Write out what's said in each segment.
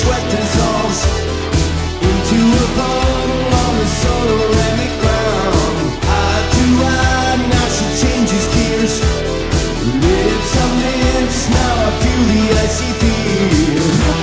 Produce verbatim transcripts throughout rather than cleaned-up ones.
sweat dissolves into a puddle on the ceramic ground. Eye to eye, now she changes gears. Lips on lips, now I feel the icy fear.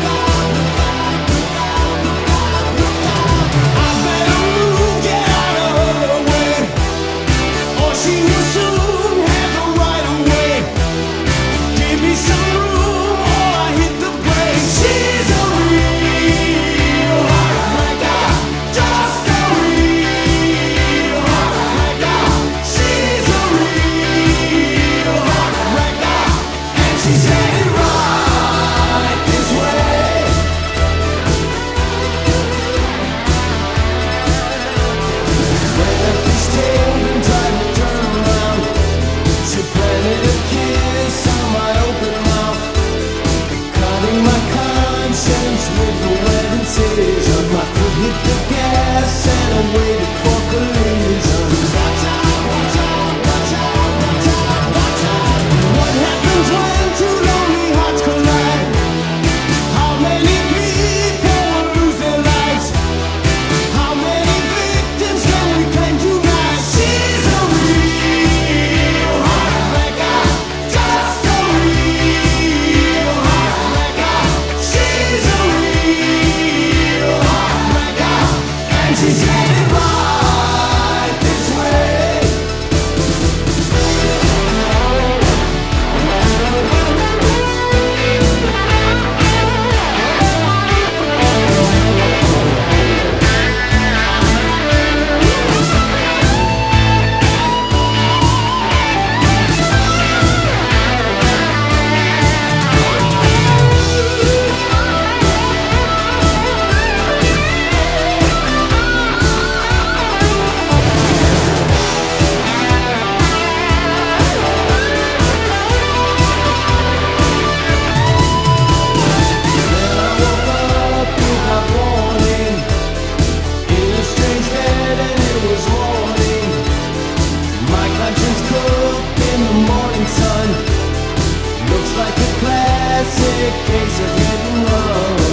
I better move, get out of her way, or she will soon have the right of way. Give me some room, or I hit the brakes. She's a real heartbreaker, just a real heartbreaker. She's a real heartbreaker, and she's headed right this way. When the fishtail been trying to turn around, she planted a kiss on my open mouth, cutting my conscience with a wet incision. My foot hit the gas and I waited for collision. Watch out, watch out, watch out, watch out, watch out. What happens when two lonely hearts collide? How many people will lose their lives? How many victims can we claim tonight? She's a real heartbreaker, just a real heartbreaker. She's a real heartbreaker, and she's headed right this way. Then I woke up without warning, in a strange bed, and it was morning. My conscience cooked in the morning sun. Looks like a classic case of hit and run.